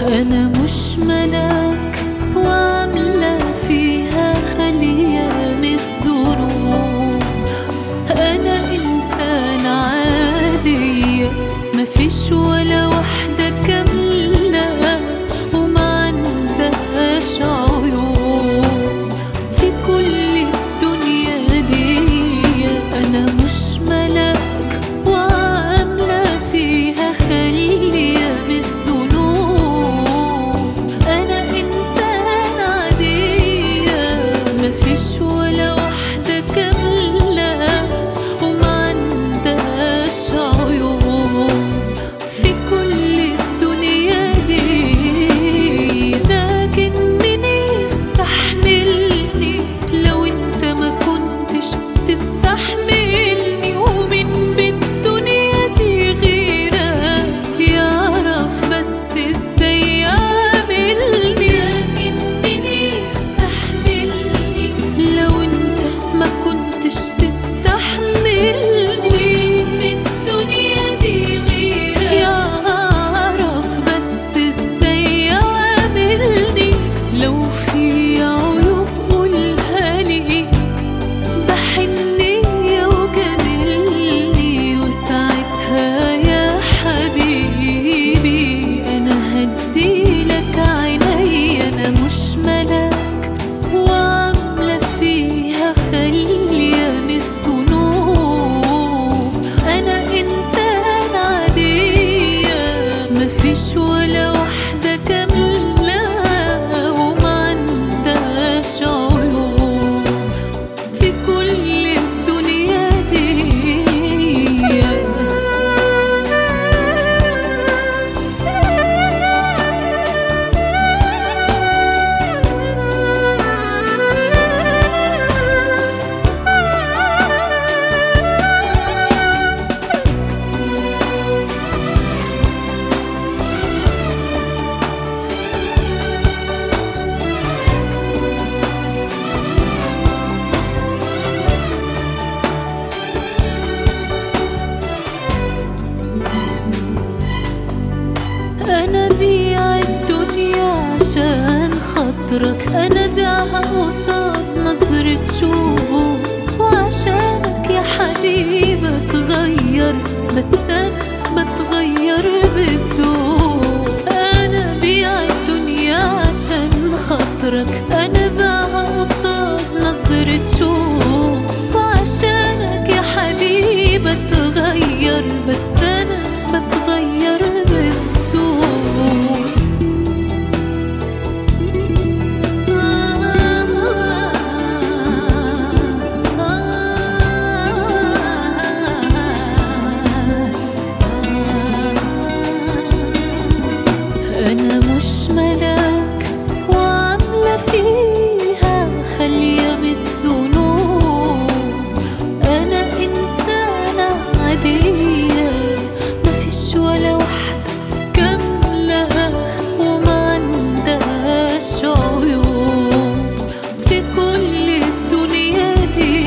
أنا مش ملاك وعاملة فيها خلية من الذنوب. أنا إنسان عادية، مفيش ولا واحدة كاملة وما عندهاش عيوب في كل الدنيا دي. أنا مش ملاك وعاملة فيها خلية من الذنوب. أنا إنسان عادية، مفيش ولا واحدة كاملة وما عندهاش عيوب في كل الدنيا دي. لكن مين يستحملني لو انت ما كنتش تستحملني؟ ومين بالدنيا دي غيرك يعرف بس ازاي يعملني؟ لكن مين يستحملني لو انت ما كنتش تستحملني؟ في الدنيا دي غيرك يعرف بس ازاي يعملني. لو في عيوب قولها لي بحنية وجملني، وساعتها يا حبيبي أنا هديلك عيني. أنا مش ملاك وعاملة فيها خلية من الذنوب. أنا إنسان عادية، مفيش ولا واحدة كاملة وما عندهاش عيوب في كل الدنيا دي. أنا بيع الدنيا عشان خاطرك، أنا بيعها قصاد نظرة شوق. وعشانك يا حبيبي اتغير، بس أنا بتغير بالذوق. أنا بيع الدنيا عشان خاطرك، أنا بيعها قصاد نظرة شوق. وعشانك يا حبيبي اتغير، بس أنا بتغير بالذوق. أنا مش ملاك وعاملة فيها خلية من الذنوب. أنا إنسانة عادية، مفيش ولا واحدة كاملة وما عندهاش عيوب في كل الدنيا دي.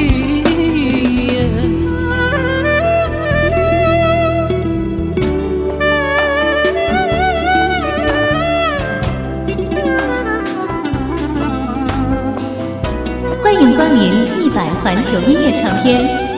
欢迎光临100环球音乐唱片，